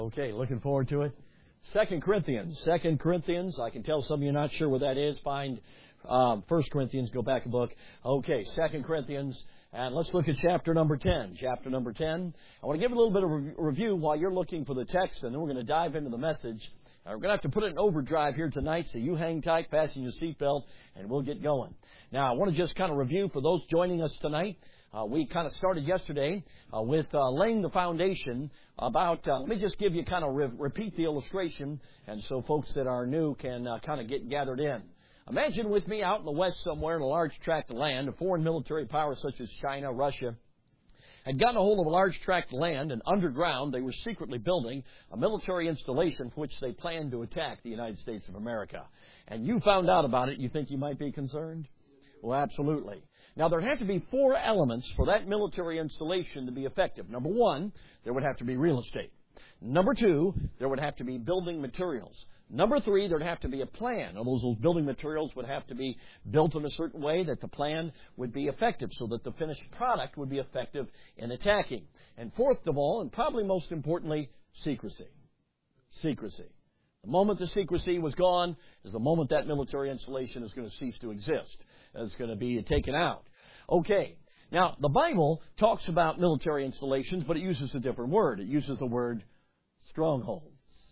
Okay, looking forward to it. 2 Corinthians. I can tell some of you are not sure what that is. Find 1 Corinthians, go back a book. Okay, 2 Corinthians, and let's look at chapter number 10. Chapter number 10. I want to give a little bit of a review while you're looking for the text, and then we're going to dive into the message. We're going to have to put it in overdrive here tonight, so you hang tight, fasten your seatbelt, and we'll get going. Now, I want to just kind of review for those joining us tonight. We kind of started yesterday with laying the foundation about, let me just give you kind of repeat the illustration, and so folks that are new can kind of get gathered in. Imagine with me out in the West somewhere in a large tract of land, a foreign military power such as China, Russia, had gotten a hold of a large tract of land, and underground they were secretly building a military installation for which they planned to attack the United States of America. And you found out about it, you think you might be concerned? Well, absolutely. Now, there have to be 4 elements for that military installation to be effective. Number 1, there would have to be real estate. Number 2, there would have to be building materials. Number 3, there would have to be a plan. Those building materials would have to be built in a certain way that the plan would be effective so that the finished product would be effective in attacking. And fourth of all, and probably most importantly, secrecy. Secrecy. The moment the secrecy was gone is the moment that military installation is going to cease to exist. It's going to be taken out. Okay. Now, the Bible talks about military installations, but it uses a different word. It uses the word strongholds.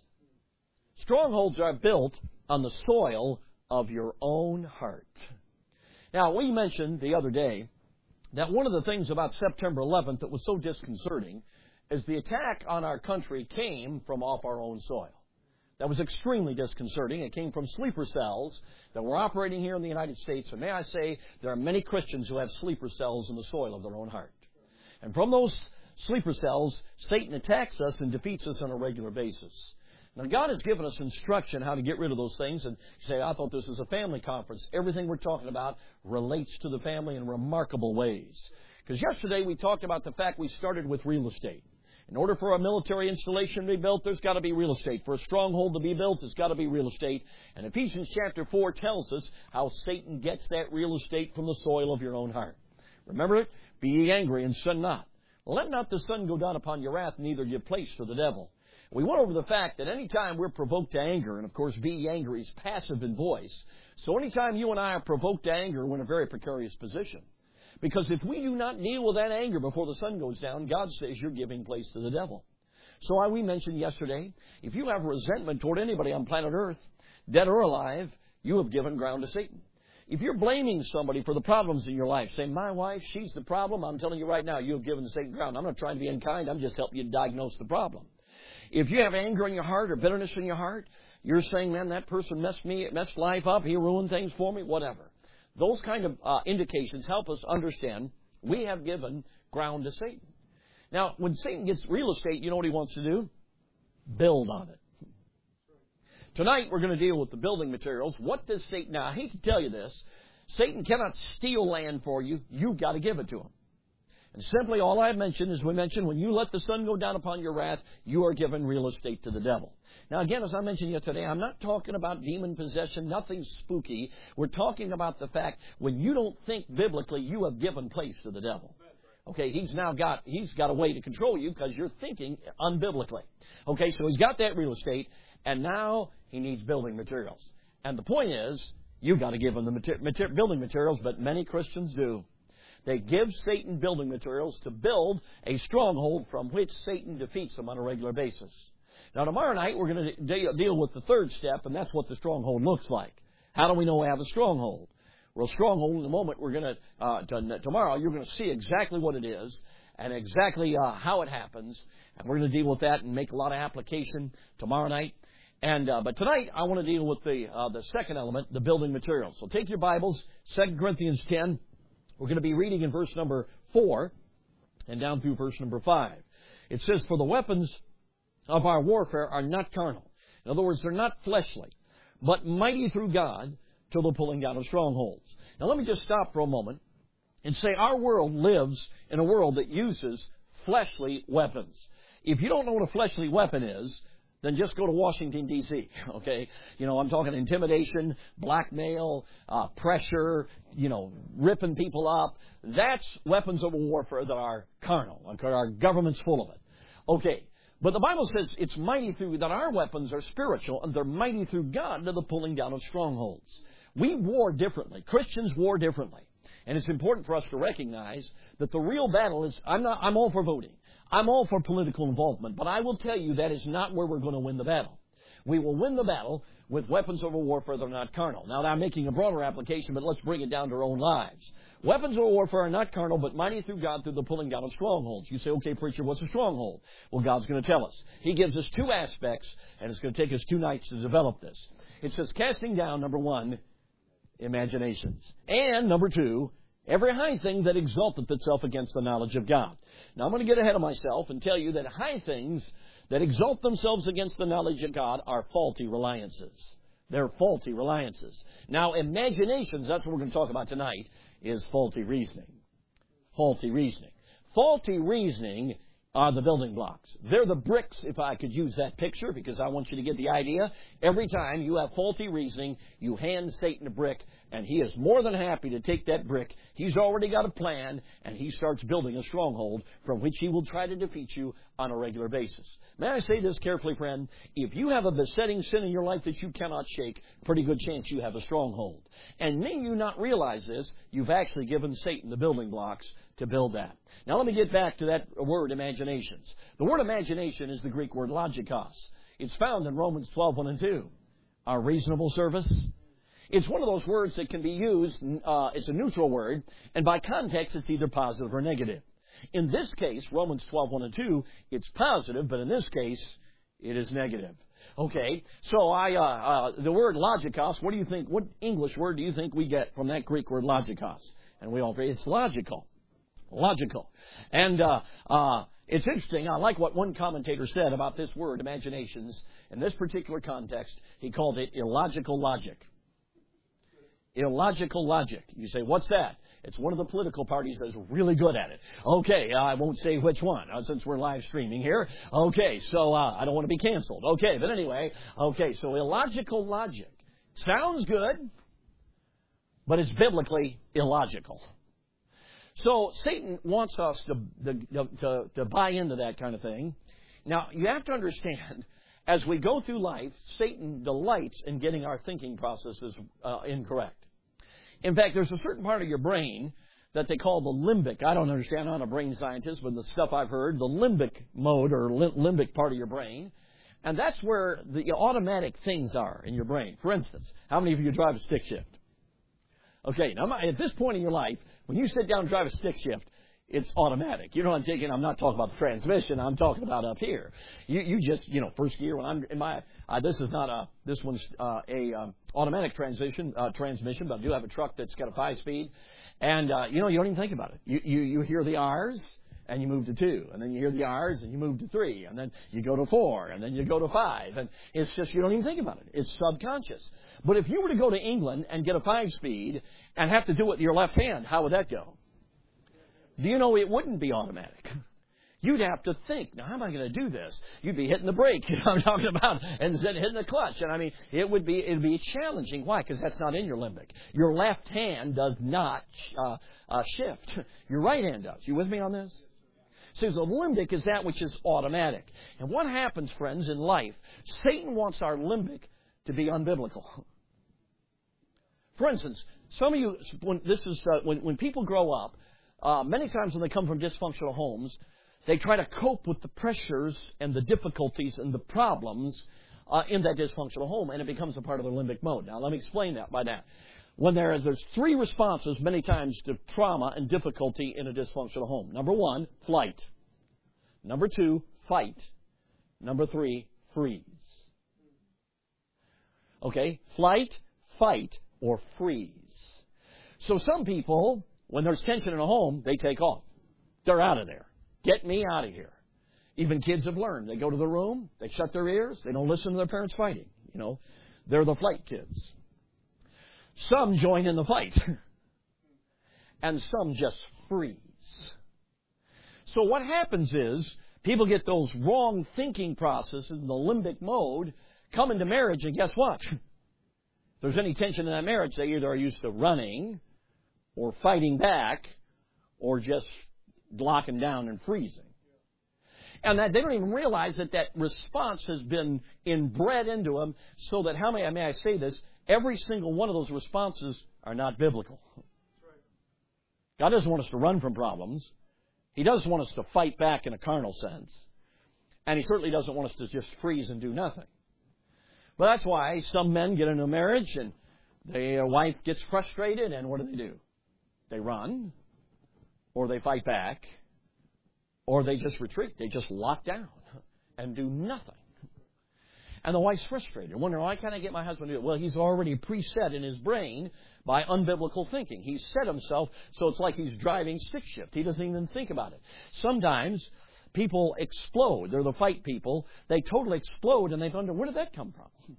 Strongholds are built on the soil of your own heart. Now, we mentioned the other day that one of the things about September 11th that was so disconcerting is the attack on our country came from off our own soil. That was extremely disconcerting. It came from sleeper cells that were operating here in the United States. And may I say, there are many Christians who have sleeper cells in the soil of their own heart. And from those sleeper cells, Satan attacks us and defeats us on a regular basis. Now, God has given us instruction how to get rid of those things. And you say, I thought this was a family conference. Everything we're talking about relates to the family in remarkable ways. Because yesterday we talked about the fact we started with real estate. In order for a military installation to be built, there's got to be real estate. For a stronghold to be built, there's got to be real estate. And Ephesians chapter 4 tells us how Satan gets that real estate from the soil of your own heart. Remember it? Be ye angry and sin not. Let not the sun go down upon your wrath, neither give place to the devil. We went over the fact that any time we're provoked to anger, and of course be ye angry is passive in voice, so any time you and I are provoked to anger, we're in a very precarious position. Because if we do not deal with that anger before the sun goes down, God says you're giving place to the devil. So we mentioned yesterday, if you have resentment toward anybody on planet Earth, dead or alive, you have given ground to Satan. If you're blaming somebody for the problems in your life, saying, my wife, she's the problem, I'm telling you right now, you have given Satan ground. I'm not trying to be unkind, I'm just helping you diagnose the problem. If you have anger in your heart or bitterness in your heart, you're saying, man, that person messed life up, he ruined things for me, whatever. Those kind of indications help us understand we have given ground to Satan. Now, when Satan gets real estate, you know what he wants to do? Build on it. Tonight, we're going to deal with the building materials. What does Satan... Now, I hate to tell you this. Satan cannot steal land for you. You've got to give it to him. And simply all I mentioned is we mentioned when you let the sun go down upon your wrath, you are given real estate to the devil. Now, again, as I mentioned yesterday, I'm not talking about demon possession, nothing spooky. We're talking about the fact when you don't think biblically, you have given place to the devil. Okay, he's got a way to control you because you're thinking unbiblically. Okay, so he's got that real estate, and now he needs building materials. And the point is, you've got to give him the building materials, but many Christians do. They give Satan building materials to build a stronghold from which Satan defeats them on a regular basis. Now, tomorrow night, we're going to deal with the third step, and that's what the stronghold looks like. How do we know we have a stronghold? Well, a stronghold, in a moment, tomorrow, you're going to see exactly what it is and exactly how it happens. And we're going to deal with that and make a lot of application tomorrow night. But tonight, I want to deal with the second element, the building materials. So take your Bibles, 2 Corinthians 10. We're going to be reading in verse number 4 and down through verse number 5. It says, for the weapons of our warfare are not carnal. In other words, they're not fleshly, but mighty through God to the pulling down of strongholds. Now, let me just stop for a moment and say our world lives in a world that uses fleshly weapons. If you don't know what a fleshly weapon is, then just go to Washington, D.C., okay? You know, I'm talking intimidation, blackmail, pressure, ripping people up. That's weapons of warfare that are carnal. Our government's full of it. Okay, But the Bible says it's mighty through, that our weapons are spiritual, and they're mighty through God to the pulling down of strongholds. We war differently. Christians war differently. And it's important for us to recognize that the real battle is, I'm all for voting. I'm all for political involvement. But I will tell you that is not where we're going to win the battle. We will win the battle with weapons of warfare that are not carnal. Now, I'm making a broader application, but let's bring it down to our own lives. Weapons of warfare are not carnal, but mighty through God through the pulling down of strongholds. You say, okay, preacher, what's a stronghold? Well, God's going to tell us. He gives us two aspects, and it's going to take us 2 nights to develop this. It says casting down, number 1, imaginations. And, number 2, every high thing that exalteth itself against the knowledge of God. Now, I'm going to get ahead of myself and tell you that high things that exalt themselves against the knowledge of God are faulty reliances. They're faulty reliances. Now, imaginations, that's what we're going to talk about tonight, is faulty reasoning. Faulty reasoning. Faulty reasoning are the building blocks. They're the bricks, if I could use that picture, because I want you to get the idea. Every time you have faulty reasoning, you hand Satan a brick, and he is more than happy to take that brick. He's already got a plan, and he starts building a stronghold from which he will try to defeat you on a regular basis. May I say this carefully, friend? If you have a besetting sin in your life that you cannot shake, pretty good chance you have a stronghold. And may you not realize this, you've actually given Satan the building blocks to build that. Now let me get back to that word, imaginations. The word imagination is the Greek word logikos. It's found in Romans 12:1 and 2. Our reasonable service. It's one of those words that can be used, it's a neutral word, and by context it's either positive or negative. In this case, Romans 12:1 and 2, it's positive, but in this case, it is negative. Okay, so the word logikos, what do you think, what English word do you think we get from that Greek word logikos? And we all agree it's logical. Logical. And it's interesting. I like what one commentator said about this word, imaginations. In this particular context, he called it illogical logic. Illogical logic. You say, what's that? It's one of the political parties that's really good at it. Okay, I won't say which one, since we're live streaming here. Okay, so I don't want to be canceled. Okay, but anyway, okay, so illogical logic. Sounds good, but it's biblically illogical. So Satan wants us to buy into that kind of thing. Now, you have to understand, as we go through life, Satan delights in getting our thinking processes incorrect. In fact, there's a certain part of your brain that they call the limbic. I don't understand, I'm not a brain scientist, but the stuff I've heard, the limbic mode or limbic part of your brain. And that's where the automatic things are in your brain. For instance, how many of you drive a stick shift? Okay, now at this point in your life, when you sit down and drive a stick shift, it's automatic. You know what I'm taking? I'm not talking about the transmission. I'm talking about up here. You just, first gear when I'm in my, this one's automatic transmission, but I do have a truck that's got a 5-speed. And, you don't even think about it. You hear the R's and you move to 2. And then you hear the R's and you move to 3. And then you go to 4. And then you go to 5. And it's just, you don't even think about it. It's subconscious. But if you were to go to England and get a 5-speed and have to do it with your left hand, how would that go? Do you know it wouldn't be automatic? You'd have to think, now how am I going to do this? You'd be hitting the brake, I'm talking about, and then hitting the clutch. And I mean, it'd be challenging. Why? Because that's not in your limbic. Your left hand does not shift. Your right hand does. You with me on this? So the limbic is that which is automatic. And what happens, friends, in life? Satan wants our limbic to be unbiblical. For instance, some of you, when people grow up, many times when they come from dysfunctional homes, they try to cope with the pressures and the difficulties and the problems in that dysfunctional home, and it becomes a part of their limbic mode. Now, let me explain that by that. When there's 3 responses many times to trauma and difficulty in a dysfunctional home. Number 1, flight. Number 2, fight. Number 3, freeze. Okay? Flight, fight, or freeze. So some people, when there's tension in a home, they take off. They're out of there. Get me out of here. Even kids have learned. They go to the room, they shut their ears, they don't listen to their parents fighting. They're the flight kids. Some join in the fight. And some just freeze. So what happens is, people get those wrong thinking processes in the limbic mode, come into marriage, and guess what? If there's any tension in that marriage, they either are used to running, or fighting back, or just locking down and freezing. And that they don't even realize that that response has been inbred into them, so that, may I say this, every single one of those responses are not biblical. God doesn't want us to run from problems. He doesn't want us to fight back in a carnal sense. And He certainly doesn't want us to just freeze and do nothing. But that's why some men get into a marriage and their wife gets frustrated, and what do? They run, or they fight back, or they just retreat. They just lock down and do nothing. And the wife's frustrated, wondering, why can't I get my husband to do it? Well, he's already preset in his brain by unbiblical thinking. He's set himself, so it's like he's driving stick shift. He doesn't even think about it. Sometimes people explode. They're the fight people. They totally explode, and they wonder, where did that come from?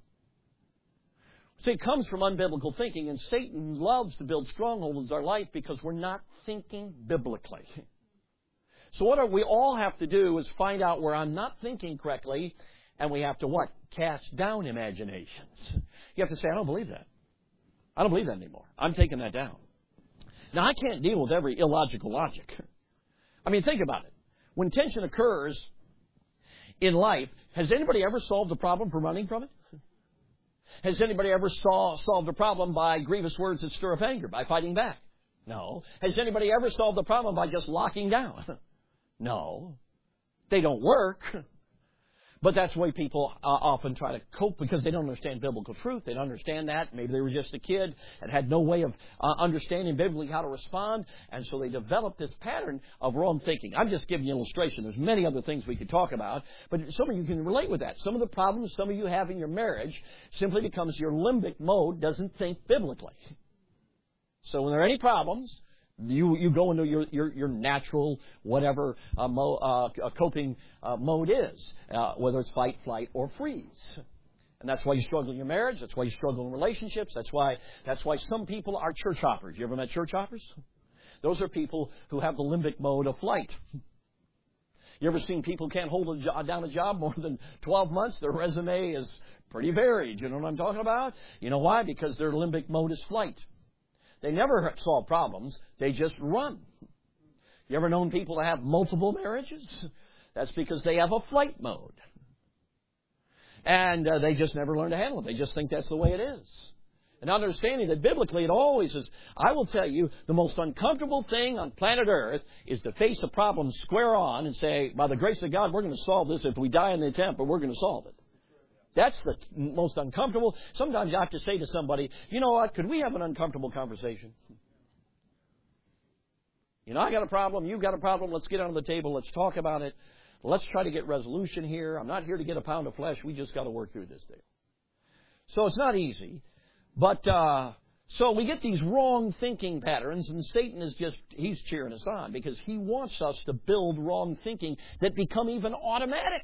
See, it comes from unbiblical thinking, and Satan loves to build strongholds in our life because we're not thinking biblically. So what we all have to do is find out where I'm not thinking correctly, and we have to what? Cast down imaginations. You have to say, I don't believe that. I don't believe that anymore. I'm taking that down. Now, I can't deal with every illogical logic. I mean, think about it. When tension occurs in life, has anybody ever solved a problem from running from it? Has anybody ever solved a problem by grievous words that stir up anger, by fighting back? No. Has anybody ever solved a problem by just locking down? No. They don't work. But that's the way people often try to cope, because they don't understand biblical truth. They don't understand that. Maybe they were just a kid and had no way of understanding biblically how to respond. And so they developed this pattern of wrong thinking. I'm just giving you an illustration. There's many other things we could talk about. But some of you can relate with that. Some of the problems some of you have in your marriage simply becomes your limbic mode doesn't think biblically. So when there are any problems, you go into your natural whatever coping mode is, whether it's fight, flight, or freeze. And that's why you struggle in your marriage. That's why you struggle in relationships. That's why some people are church hoppers. You ever met church hoppers? Those are people who have the limbic mode of flight. You ever seen people who can't hold down a job more than 12 months? Their resume is pretty varied. You know what I'm talking about? You know why? Because their limbic mode is flight. They never solve problems. They just run. You ever known people to have multiple marriages? That's because they have a flight mode. And they just never learn to handle it. They just think that's the way it is. And understanding that biblically it always is, I will tell you, the most uncomfortable thing on planet Earth is to face a problem square on and say, by the grace of God, we're going to solve this. If we die in the attempt, but we're going to solve it. That's the most uncomfortable. Sometimes you have to say to somebody, you know what, could we have an uncomfortable conversation? You know, I got a problem, you've got a problem, let's get on the table, let's talk about it. Let's try to get resolution here. I'm not here to get a pound of flesh. We just got to work through this deal. So it's not easy. But so we get these wrong thinking patterns, and Satan is he's cheering us on because he wants us to build wrong thinking that become even automatic.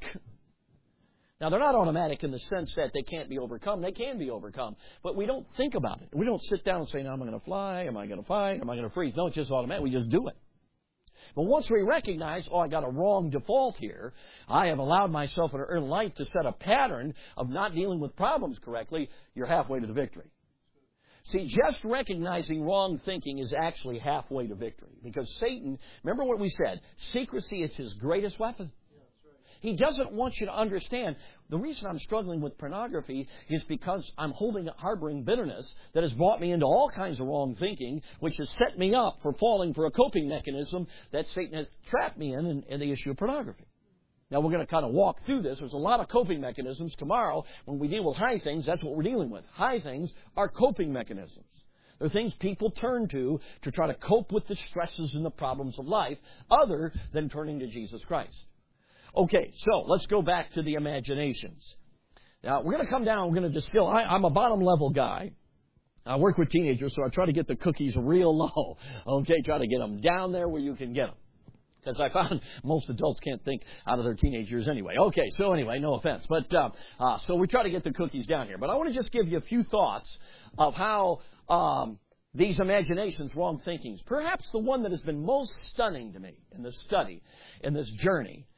Now, they're not automatic in the sense that they can't be overcome. They can be overcome. But we don't think about it. We don't sit down and say, now, am I going to fly? Am I going to fight? Am I going to freeze? No, it's just automatic. We just do it. But once we recognize, I got a wrong default here, I have allowed myself in life to set a pattern of not dealing with problems correctly, you're halfway to the victory. See, just recognizing wrong thinking is actually halfway to victory. Because Satan, remember what we said, secrecy is his greatest weapon. He doesn't want you to understand. The reason I'm struggling with pornography is because I'm harboring bitterness that has brought me into all kinds of wrong thinking, which has set me up for falling for a coping mechanism that Satan has trapped me in the issue of pornography. Now, we're going to kind of walk through this. There's a lot of coping mechanisms. Tomorrow, when we deal with high things, that's what we're dealing with. High things are coping mechanisms. They're things people turn to try to cope with the stresses and the problems of life, other than turning to Jesus Christ. Okay, so let's go back to the imaginations. Now, we're going to come down, we're going to distill. I'm a bottom-level guy. I work with teenagers, so I try to get the cookies real low. Okay, try to get them down there where you can get them. Because I found most adults can't think out of their teenage years anyway. Okay, so anyway, no offense. But so we try to get the cookies down here. But I want to just give you a few thoughts of how these imaginations, wrong thinkings, perhaps the one that has been most stunning to me in this study, in this journey,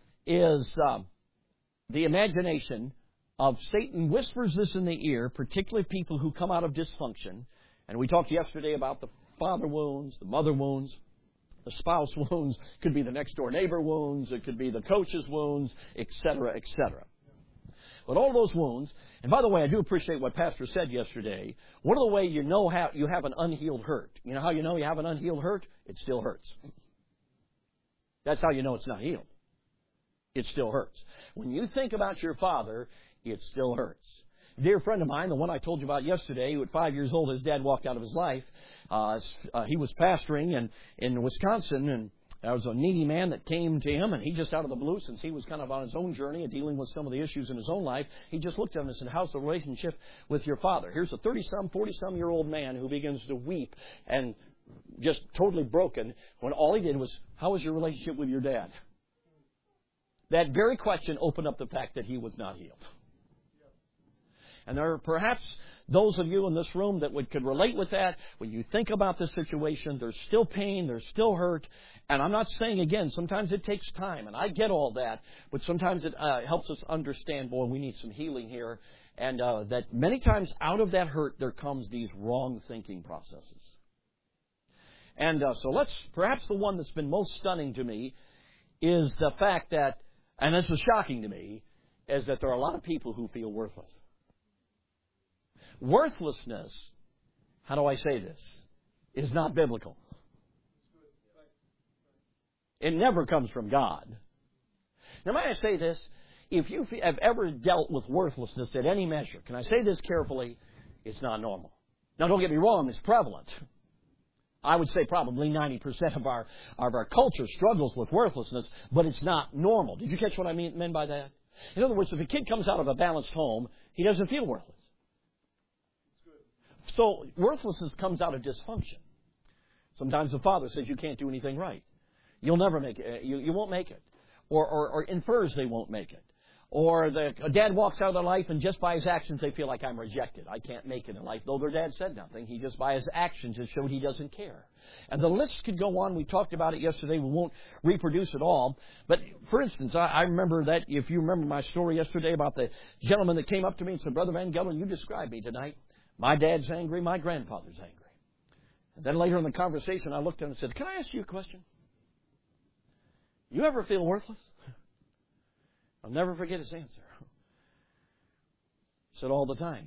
is the imagination of Satan whispers this in the ear, particularly people who come out of dysfunction. And we talked yesterday about the father wounds, the mother wounds. The spouse wounds could be the next door neighbor wounds. It could be the coach's wounds, etc., etc. But all those wounds, and by the way, I do appreciate what Pastor said yesterday. One of the ways you know how you have an unhealed hurt. You know how you know you have an unhealed hurt? It still hurts. That's how you know it's not healed. It still hurts. When you think about your father, it still hurts. A dear friend of mine, the one I told you about yesterday, who at 5 years old, his dad walked out of his life. He was pastoring in Wisconsin, and there was a needy man that came to him, and he just out of the blue, since he was kind of on his own journey and dealing with some of the issues in his own life, he just looked at him and said, how's the relationship with your father? Here's a 30-some, 40-some-year-old man who begins to weep and just totally broken when all he did was, how was your relationship with your dad? That very question opened up the fact that he was not healed. And there are perhaps those of you in this room that could relate with that. When you think about this situation, there's still pain, there's still hurt. And I'm not saying, again, sometimes it takes time, and I get all that. But sometimes it helps us understand, boy, we need some healing here. And that many times out of that hurt, there comes these wrong thinking processes. And so perhaps the one that's been most stunning to me is the fact that, and this was shocking to me, is that there are a lot of people who feel worthless. Worthlessness, how do I say this, is not biblical. It never comes from God. Now, may I say this? If you have ever dealt with worthlessness at any measure, can I say this carefully? It's not normal. Now, don't get me wrong, it's prevalent. I would say probably 90% of our culture struggles with worthlessness, but it's not normal. Did you catch what I meant by that? In other words, if a kid comes out of a balanced home, he doesn't feel worthless. So worthlessness comes out of dysfunction. Sometimes the father says you can't do anything right. You'll never make it. You won't make it. Or infers they won't make it. Or a dad walks out of their life and just by his actions they feel like I'm rejected. I can't make it in life. Though their dad said nothing, he just by his actions has showed he doesn't care. And the list could go on. We talked about it yesterday. We won't reproduce it all. But for instance, I remember that, if you remember my story yesterday about the gentleman that came up to me and said, Brother Van Gelder, you described me tonight. My dad's angry, my grandfather's angry. And then later in the conversation, I looked at him and said, can I ask you a question? You ever feel worthless? I'll never forget his answer. He said, all the time.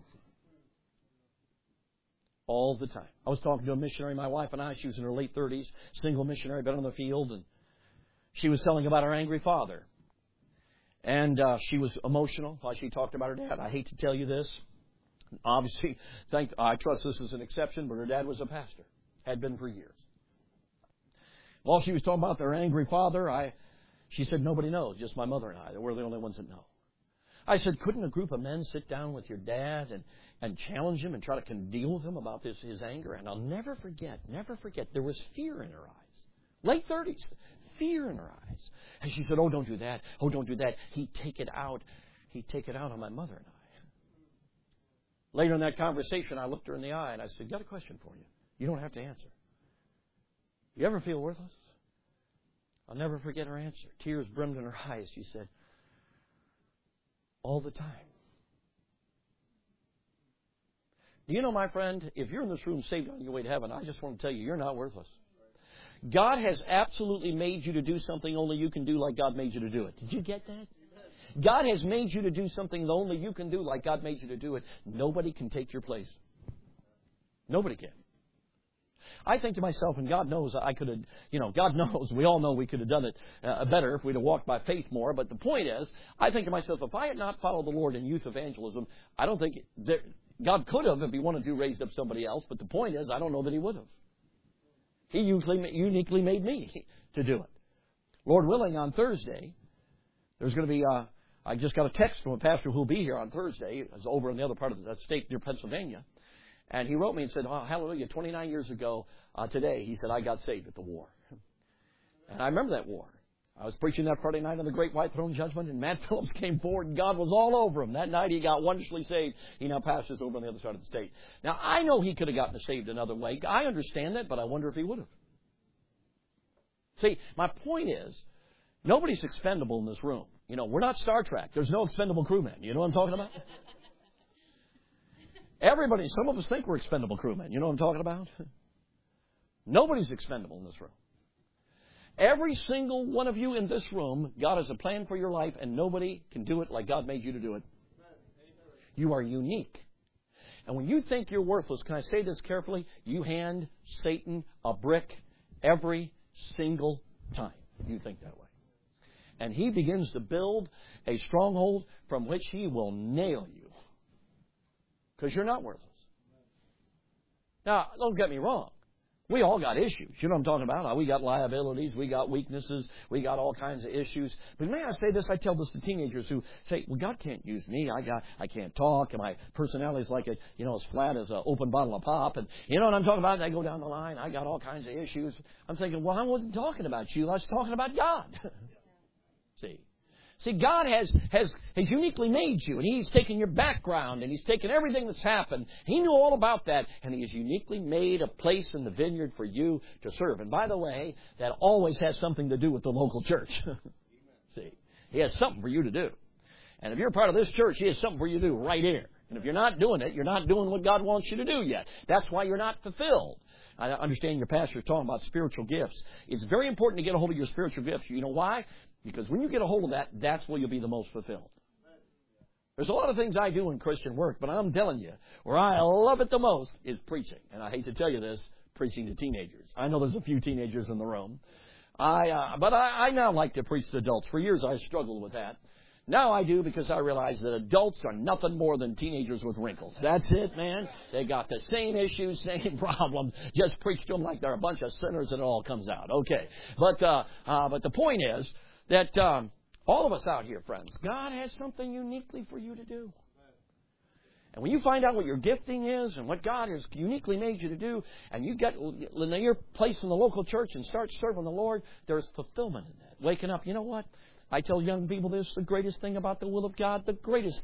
All the time. I was talking to a missionary, my wife and I. She was in her late 30s, single missionary, been on the field, and she was telling about her angry father. And she was emotional while she talked about her dad. I hate to tell you this. Obviously, I trust this is an exception, but her dad was a pastor. Had been for years. While she was talking about their angry father, she said, nobody knows, just my mother and I. We're the only ones that know. I said, couldn't a group of men sit down with your dad and challenge him and try to deal with him about his anger? And I'll never forget, there was fear in her eyes. Late 30s, fear in her eyes. And she said, oh, don't do that. Oh, don't do that. He'd take it out on my mother and I. Later in that conversation, I looked her in the eye and I said, got a question for you. You don't have to answer. You ever feel worthless? I'll never forget her answer. Tears brimmed in her eyes. She said, all the time. Do you know, my friend, if you're in this room saved on your way to heaven, I just want to tell you, you're not worthless. God has absolutely made you to do something only you can do like God made you to do it. Did you get that? God has made you to do something that only you can do like God made you to do it. Nobody can take your place. Nobody can. I think to myself, and God knows I could have, God knows, we all know we could have done it better if we'd have walked by faith more. But the point is, I think to myself, if I had not followed the Lord in youth evangelism, I don't think God could have, if He wanted to, raised up somebody else. But the point is, I don't know that He would have. He uniquely made me to do it. Lord willing, on Thursday, there's going to be I just got a text from a pastor who will be here on Thursday. It's over in the other part of the state near Pennsylvania. And he wrote me and said, oh, hallelujah, 29 years ago today, he said, I got saved at the war. And I remember that war. I was preaching that Friday night on the Great White Throne Judgment, and Matt Phillips came forward, and God was all over him. That night he got wonderfully saved. He now pastors over on the other side of the state. Now, I know he could have gotten saved another way. I understand that, but I wonder if he would have. See, my point is, nobody's expendable in this room. We're not Star Trek. There's no expendable crewmen. You know what I'm talking about? Everybody, some of us think we're expendable crewmen. You know what I'm talking about? Nobody's expendable in this room. Every single one of you in this room, God has a plan for your life, and nobody can do it like God made you to do it. You are unique. And when you think you're worthless, can I say this carefully? You hand Satan a brick every single time you think that way. And he begins to build a stronghold from which he will nail you. Because you're not worthless. Now, don't get me wrong. We all got issues. You know what I'm talking about? We got liabilities. We got weaknesses. We got all kinds of issues. But may I say this? I tell this to teenagers who say, well, God can't use me. I can't talk. And my personality is like, as flat as an open bottle of pop. And you know what I'm talking about? And I go down the line. I got all kinds of issues. I'm thinking, well, I wasn't talking about you. I was talking about God. See, God has uniquely made you, and He's taken your background, and He's taken everything that's happened. He knew all about that, and He has uniquely made a place in the vineyard for you to serve. And by the way, that always has something to do with the local church. See, He has something for you to do. And if you're part of this church, He has something for you to do right here. And if you're not doing it, you're not doing what God wants you to do yet. That's why you're not fulfilled. I understand your pastor is talking about spiritual gifts. It's very important to get a hold of your spiritual gifts. You know why? Because when you get a hold of that, that's where you'll be the most fulfilled. There's a lot of things I do in Christian work, but I'm telling you, where I love it the most is preaching. And I hate to tell you this, preaching to teenagers. I know there's a few teenagers in the room. But I now like to preach to adults. For years I struggled with that. Now I do because I realize that adults are nothing more than teenagers with wrinkles. That's it, man. They got the same issues, same problems. Just preach to them like they're a bunch of sinners and it all comes out. Okay. But the point is that all of us out here, friends, God has something uniquely for you to do. And when you find out what your gifting is and what God has uniquely made you to do, and you get in your place in the local church and start serving the Lord, there's fulfillment in that. Waking up, you know what? I tell young people this, the greatest thing about the will of God, it's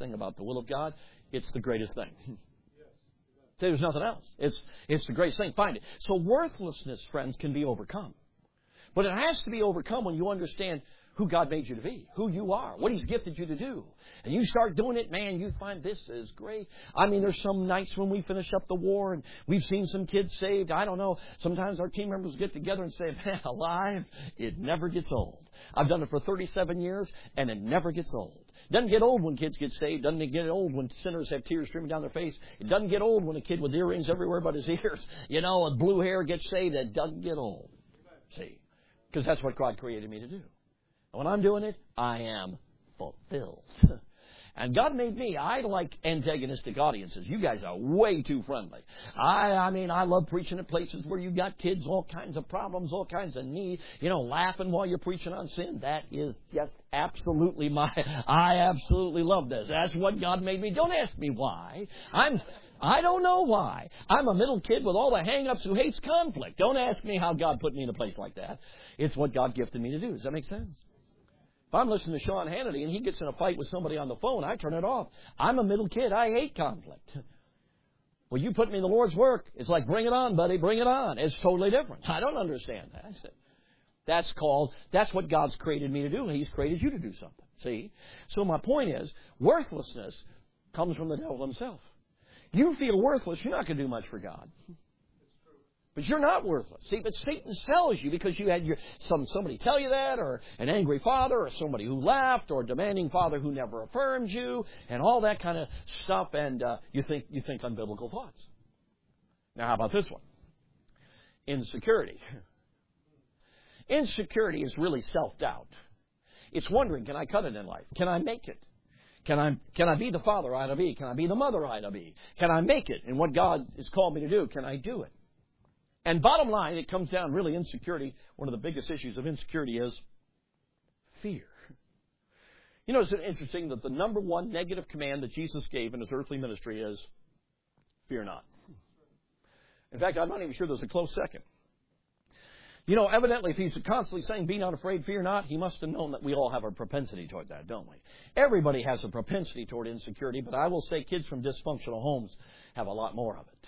the greatest thing. There's nothing else. It's the greatest thing. Find it. So worthlessness, friends, can be overcome. But it has to be overcome when you understand who God made you to be, who you are, what He's gifted you to do. And you start doing it, man, you find this is great. I mean, there's some nights when we finish up the war and we've seen some kids saved. I don't know. Sometimes our team members get together and say, man, alive, it never gets old. I've done it for 37 years, and it never gets old. It doesn't get old when kids get saved. It doesn't get old when sinners have tears streaming down their face. It doesn't get old when a kid with earrings everywhere but his ears, with blue hair gets saved. It doesn't get old. See, because that's what God created me to do. And when I'm doing it, I am fulfilled. And God made me. I like antagonistic audiences. You guys are way too friendly. I love preaching at places where you got kids, all kinds of problems, all kinds of needs, laughing while you're preaching on sin. That is just absolutely I absolutely love this. That's what God made me. Don't ask me why. I don't know why. I'm a middle kid with all the hang-ups who hates conflict. Don't ask me how God put me in a place like that. It's what God gifted me to do. Does that make sense? If I'm listening to Sean Hannity and he gets in a fight with somebody on the phone, I turn it off. I'm a middle kid. I hate conflict. Well, you put me in the Lord's work. It's like, bring it on, buddy, bring it on. It's totally different. I don't understand that. That's what God's created me to do. He's created you to do something. See? So my point is, worthlessness comes from the devil himself. You feel worthless, you're not going to do much for God. But you're not worthless. See, but Satan sells you because you had somebody tell you that, or an angry father, or somebody who laughed, or a demanding father who never affirmed you, and all that kind of stuff, and you think unbiblical thoughts. Now, how about this one? Insecurity. Insecurity is really self-doubt. It's wondering, can I cut it in life? Can I make it? Can I be the father I ought to be? Can I be the mother I ought to be? Can I make it in what God has called me to do? Can I do it? And bottom line, it comes down really insecurity. One of the biggest issues of insecurity is fear. It's interesting that the number one negative command that Jesus gave in His earthly ministry is, fear not. In fact, I'm not even sure there's a close second. Evidently, if He's constantly saying, be not afraid, fear not, He must have known that we all have a propensity toward that, don't we? Everybody has a propensity toward insecurity, but I will say kids from dysfunctional homes have a lot more of it.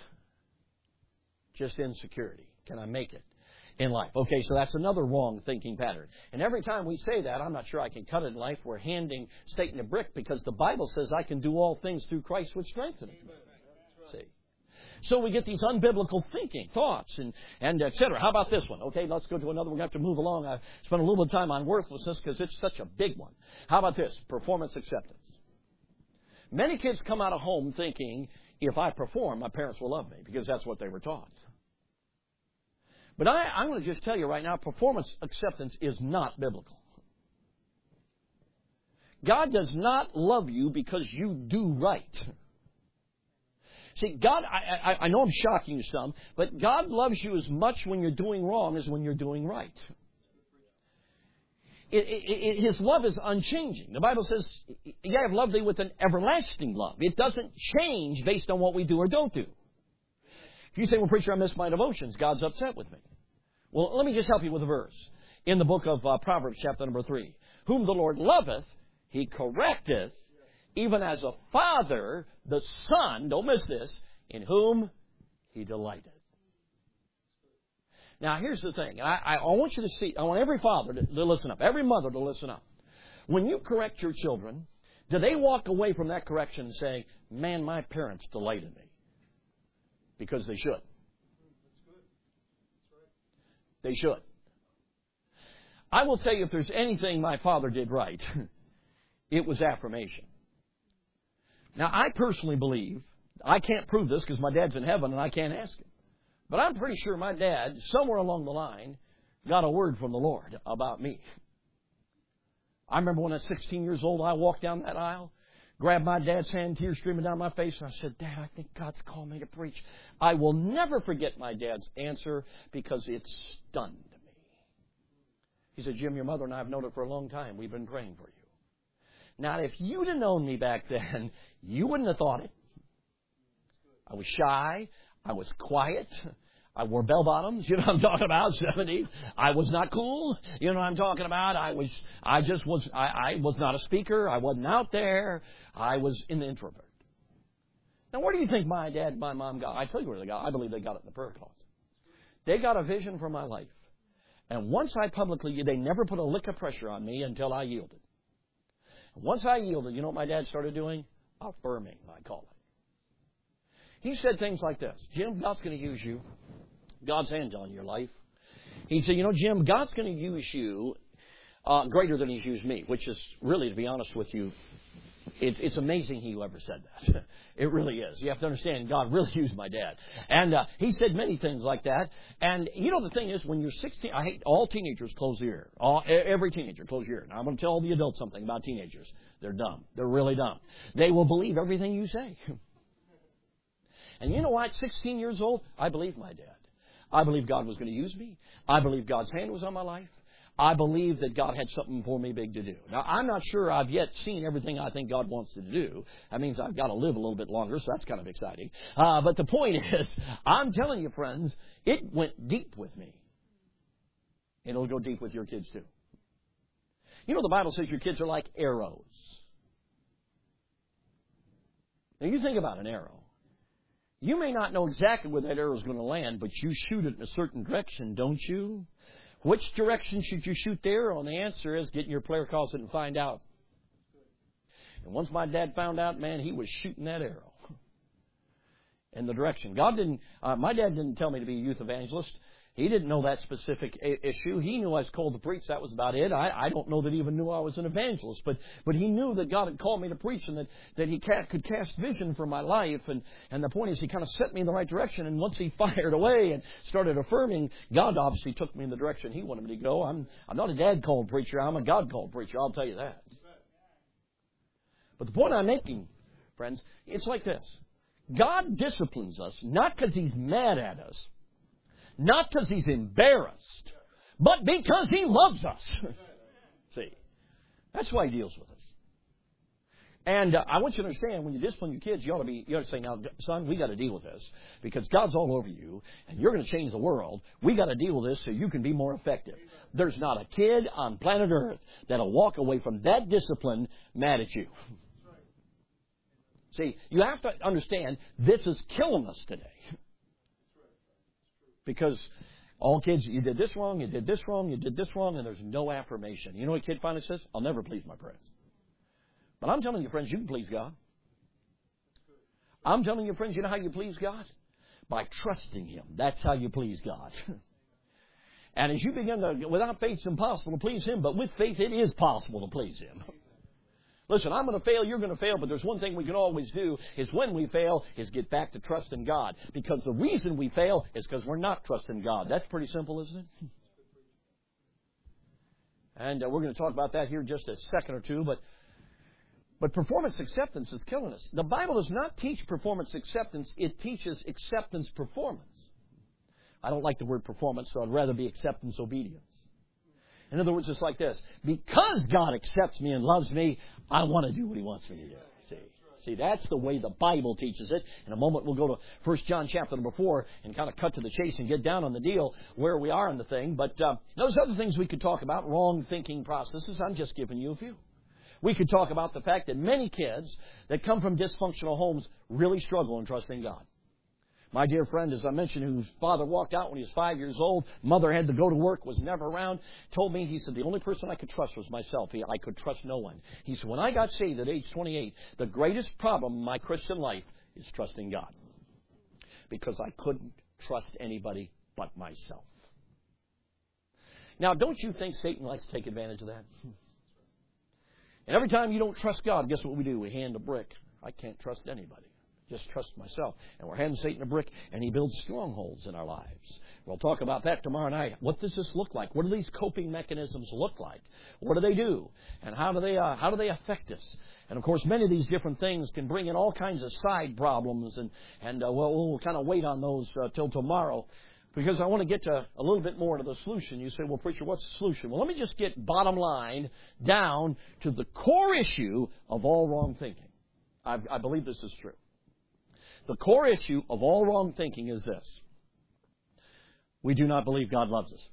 Just insecurity. Can I make it in life? Okay, so that's another wrong thinking pattern. And every time we say that, I'm not sure I can cut it in life, we're handing Satan a brick because the Bible says I can do all things through Christ which strengthens me. See? So we get these unbiblical thinking, thoughts, and et cetera. How about this one? Okay, let's go to another one. We have to move along. I spent a little bit of time on worthlessness because it's such a big one. How about this? Performance acceptance. Many kids come out of home thinking, if I perform, my parents will love me, because that's what they were taught. But I'm going to just tell you right now, performance acceptance is not biblical. God does not love you because you do right. See, God, I know I'm shocking you some, but God loves you as much when you're doing wrong as when you're doing right. His love is unchanging. The Bible says, I have loved thee with an everlasting love. It doesn't change based on what we do or don't do. If you say, well, preacher, I missed my devotions, God's upset with me. Well, let me just help you with a verse. In the book of Proverbs, chapter number 3. Whom the Lord loveth, He correcteth, even as a father, the son, don't miss this, in whom He delighteth. Now, here's the thing. I want you to see, I want every father to listen up, every mother to listen up. When you correct your children, do they walk away from that correction saying, man, my parents delighted me? Because they should. They should. I will tell you, if there's anything my father did right, it was affirmation. Now, I personally believe, I can't prove this because my dad's in heaven and I can't ask him. But I'm pretty sure my dad, somewhere along the line, got a word from the Lord about me. I remember when at 16 years old, I walked down that aisle, grabbed my dad's hand, tears streaming down my face, and I said, Dad, I think God's called me to preach. I will never forget my dad's answer because it stunned me. He said, Jim, your mother and I have known it for a long time. We've been praying for you. Now, if you'd have known me back then, you wouldn't have thought it. I was shy. I was quiet. I wore bell bottoms. You know what I'm talking about? 70s. I was not cool. You know what I'm talking about? I was not a speaker. I wasn't out there. I was an introvert. Now, where do you think my dad and my mom got? I tell you where they got. I believe they got it in the prayer closet. They got a vision for my life. And once I publicly, they never put a lick of pressure on me until I yielded. Once I yielded, you know what my dad started doing? Affirming my calling. He said things like this. Jim, God's going to use you. God's hands on your life. He said, you know, Jim, God's going to use you greater than He's used me, which is really, to be honest with you, it's amazing He ever said that. It really is. You have to understand, God really used my dad. And he said many things like that. And, you know, the thing is, when you're 16, I hate all teenagers close their ear. Every teenager close your ear. Now, I'm going to tell all the adults something about teenagers. They're dumb. They're really dumb. They will believe everything you say. And you know what? 16 years old, I believed my dad. I believed God was going to use me. I believed God's hand was on my life. I believe that God had something for me big to do. Now, I'm not sure I've yet seen everything I think God wants to do. That means I've got to live a little bit longer, so that's kind of exciting. But the point is, I'm telling you, friends, it went deep with me. And it'll go deep with your kids, too. You know, the Bible says your kids are like arrows. Now, you think about an arrow. You may not know exactly where that arrow is going to land, but you shoot it in a certain direction, don't you? Which direction should you shoot the arrow? And the answer is get in your prayer closet and find out. And once my dad found out, man, he was shooting that arrow in the direction. My dad didn't tell me to be a youth evangelist. He didn't know that specific issue. He knew I was called to preach. That was about it. I don't know that he even knew I was an evangelist. But he knew that God had called me to preach and that He could cast vision for my life. And the point is, He kind of set me in the right direction. And once He fired away and started affirming, God obviously took me in the direction He wanted me to go. I'm not a dad-called preacher. I'm a God-called preacher. I'll tell you that. But the point I'm making, friends, it's like this. God disciplines us not because He's mad at us. Not because He's embarrassed, but because He loves us. See, that's why He deals with us. And I want you to understand, when you discipline your kids, you ought to say, now, son, we got to deal with this because God's all over you, and you're going to change the world. We got to deal with this so you can be more effective. There's not a kid on planet Earth that'll walk away from that discipline mad at you. See, you have to understand, this is killing us today. Because all kids, you did this wrong, you did this wrong, you did this wrong, and there's no affirmation. You know what a kid finally says? I'll never please my parents. But I'm telling you, friends, you can please God. I'm telling you, friends, you know how you please God? by trusting Him. That's how you please God. And as you begin to, without faith it's impossible to please Him, but with faith it is possible to please Him. Listen, I'm going to fail, you're going to fail, but there's one thing we can always do is when we fail is get back to trusting God. Because the reason we fail is because we're not trusting God. That's pretty simple, isn't it? And we're going to talk about that here in just a second or two, but performance acceptance is killing us. The Bible does not teach performance acceptance, it teaches acceptance performance. I don't like the word performance, so I'd rather be acceptance obedience. In other words, it's like this. Because God accepts me and loves me, I want to do what He wants me to do. See, that's the way the Bible teaches it. In a moment, we'll go to 1 John chapter number 4 and kind of cut to the chase and get down on the deal where we are in the thing. But those other things we could talk about, wrong thinking processes, I'm just giving you a few. We could talk about the fact that many kids that come from dysfunctional homes really struggle in trusting God. My dear friend, as I mentioned, whose father walked out when he was 5 years old, mother had to go to work, was never around, told me, he said, the only person I could trust was myself. I could trust no one. He said, when I got saved at age 28, the greatest problem in my Christian life is trusting God. Because I couldn't trust anybody but myself. Now, don't you think Satan likes to take advantage of that? And every time you don't trust God, guess what we do? We hand a brick. I can't trust anybody. Just trust myself. And we're handing Satan a brick, and he builds strongholds in our lives. We'll talk about that tomorrow night. What does this look like? What do these coping mechanisms look like? What do they do? And how do they affect us? And, of course, many of these different things can bring in all kinds of side problems, and we'll kind of wait on those till tomorrow, because I want to get to a little bit more to the solution. You say, well, preacher, what's the solution? Well, let me just get bottom line down to the core issue of all wrong thinking. I believe this is true. The core issue of all wrong thinking is this. We do not believe God loves us.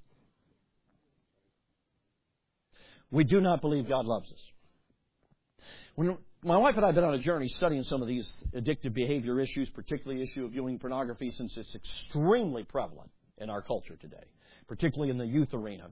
We do not believe God loves us. When my wife and I have been on a journey studying some of these addictive behavior issues, particularly the issue of viewing pornography, since it's extremely prevalent in our culture today, particularly in the youth arena.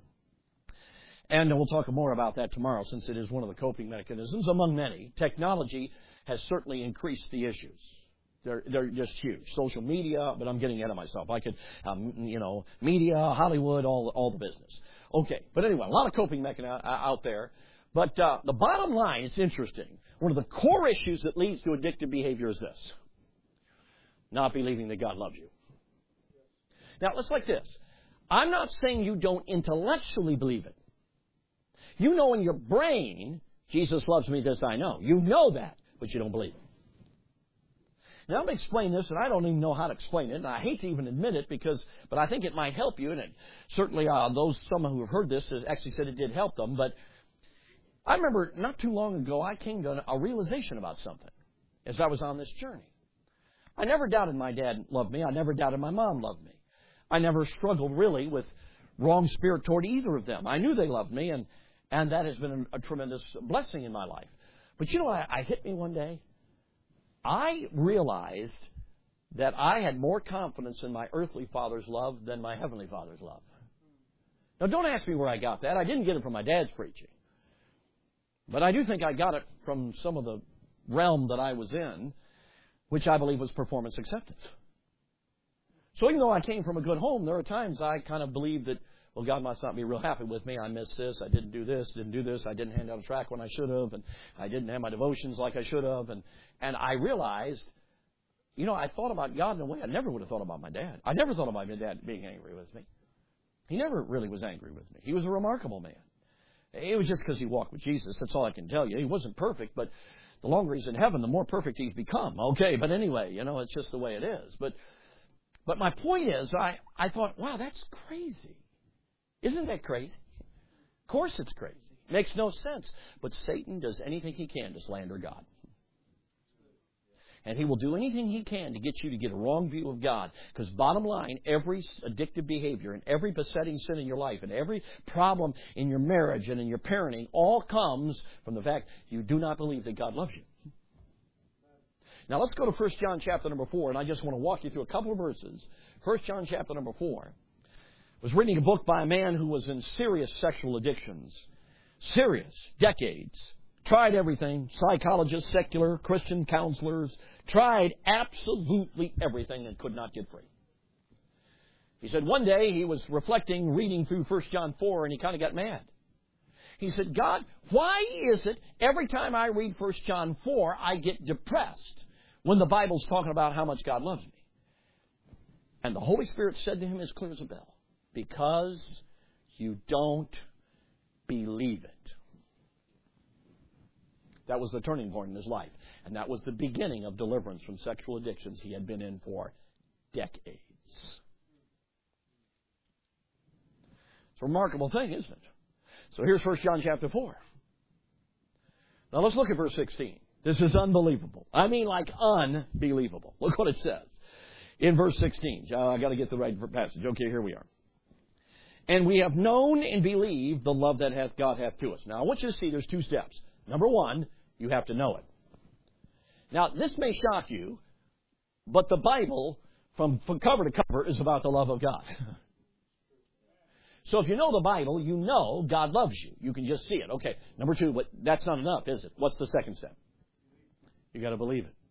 And we'll talk more about that tomorrow, since it is one of the coping mechanisms, among many. Technology has certainly increased the issues. They're just huge. Social media, but I'm getting ahead of myself. I could, media, Hollywood, all the business. Okay, but anyway, a lot of coping mechanisms out there. But the bottom line, it's interesting. One of the core issues that leads to addictive behavior is this. Not believing that God loves you. Now, it's like this. I'm not saying you don't intellectually believe it. You know in your brain, Jesus loves me, this I know. You know that, but you don't believe it. Now, I'm going to explain this, and I don't even know how to explain it, and I hate to even admit it, but I think it might help you, and certainly some who have heard this actually said it did help them, but I remember not too long ago, I came to a realization about something as I was on this journey. I never doubted my dad loved me. I never doubted my mom loved me. I never struggled really with wrong spirit toward either of them. I knew they loved me, and that has been a tremendous blessing in my life. But I hit me one day. I realized that I had more confidence in my earthly father's love than my heavenly father's love. Now, don't ask me where I got that. I didn't get it from my dad's preaching. But I do think I got it from some of the realm that I was in, which I believe was performance acceptance. So even though I came from a good home, there are times I kind of believed that, well, God must not be real happy with me. I missed this. I didn't do this. I didn't hand out a tract when I should have. And I didn't have my devotions like I should have. And I realized, I thought about God in a way I never would have thought about my dad. I never thought about my dad being angry with me. He never really was angry with me. He was a remarkable man. It was just because he walked with Jesus. That's all I can tell you. He wasn't perfect, but the longer he's in heaven, the more perfect he's become. Okay, but anyway, it's just the way it is. But my point is, I thought, wow, that's crazy. Isn't that crazy? Of course it's crazy. Makes no sense. But Satan does anything he can to slander God. And he will do anything he can to get you to get a wrong view of God. Because bottom line, every addictive behavior and every besetting sin in your life and every problem in your marriage and in your parenting all comes from the fact you do not believe that God loves you. Now let's go to 1 John chapter number 4, and I just want to walk you through a couple of verses. 1 John chapter number 4. I was reading a book by a man who was in serious sexual addictions. Serious. Decades. tried everything. Psychologists, secular, Christian counselors, tried absolutely everything and could not get free. He said one day he was reflecting, reading through 1 John 4, and he kind of got mad. He said, God, why is it every time I read 1 John 4, I get depressed when the Bible's talking about how much God loves me? And the Holy Spirit said to him as clear as a bell, because you don't believe it. That was the turning point in his life. And that was the beginning of deliverance from sexual addictions he had been in for decades. It's a remarkable thing, isn't it? So here's 1 John chapter 4. Now let's look at verse 16. This is unbelievable. I mean like unbelievable. Look what it says in verse 16. I got to get the right passage. Okay, here we are. And we have known and believed the love that God hath to us. Now I want you to see there's two steps. Number one, you have to know it. Now this may shock you, but the Bible from cover to cover is about the love of God. So if you know the Bible, you know God loves you. You can just see it. Okay, number two, but that's not enough, is it? What's the second step? You got to believe it.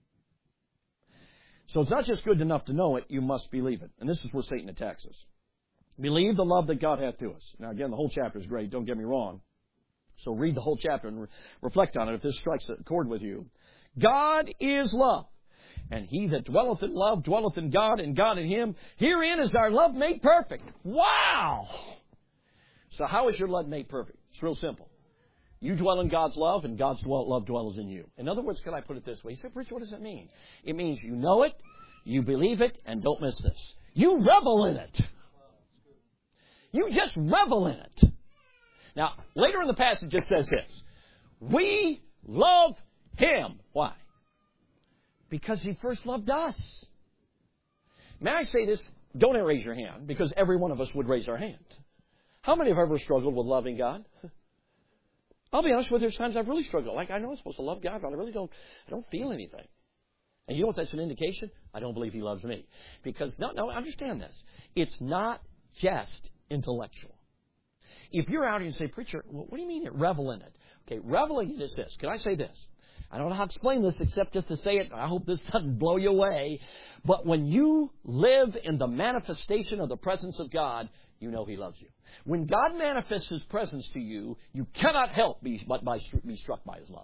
So it's not just good enough to know it, you must believe it. And this is where Satan attacks us. Believe the love that God hath to us. Now again, the whole chapter is great, don't get me wrong. So read the whole chapter and reflect on it if this strikes a chord with you. God is love. And he that dwelleth in love dwelleth in God, and God in him. Herein is our love made perfect. Wow! So how is your love made perfect? It's real simple. You dwell in God's love, and God's love dwells in you. In other words, can I put it this way? You say, Preacher, what does that mean? It means you know it, you believe it, and don't miss this. You revel in it. You just revel in it. Now, later in the passage it says this. We love him. Why? Because he first loved us. May I say this? Don't raise your hand, because every one of us would raise our hand. How many have ever struggled with loving God? I'll be honest with you, there's times I've really struggled. Like, I know I'm supposed to love God, but I really don't feel anything. And you know what that's an indication? I don't believe he loves me. Because, no, understand this. It's not just intellectual. If you're out here and say, Preacher, what do you mean revel in it? Okay, reveling in it is this. Can I say this? I don't know how to explain this except just to say it. I hope this doesn't blow you away. But when you live in the manifestation of the presence of God, you know he loves you. When God manifests his presence to you, you cannot help but be struck by his love.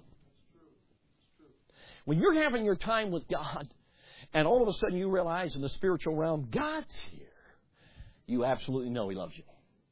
When you're having your time with God, and all of a sudden you realize in the spiritual realm, God's here, you absolutely know he loves you.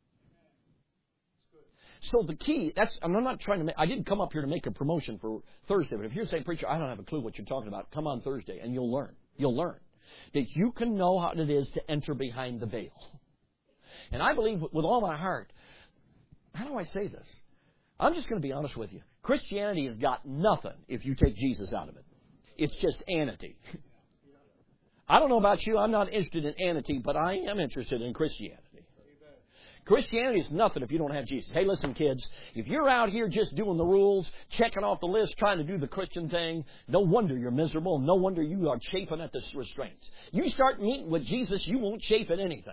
So the key, I'm not trying to I didn't come up here to make a promotion for Thursday, but if you're saying, Preacher, I don't have a clue what you're talking about, come on Thursday and you'll learn. You'll learn that you can know how it is to enter behind the veil. And I believe with all my heart, how do I say this? I'm just going to be honest with you. Christianity has got nothing if you take Jesus out of it. It's just anity. I don't know about you, I'm not interested in anity, but I am interested in Christianity. Christianity is nothing if you don't have Jesus. Hey, listen, kids, if you're out here just doing the rules, checking off the list, trying to do the Christian thing, no wonder you're miserable. No wonder you are chafing at the restraints. You start meeting with Jesus, you won't chafe at anything.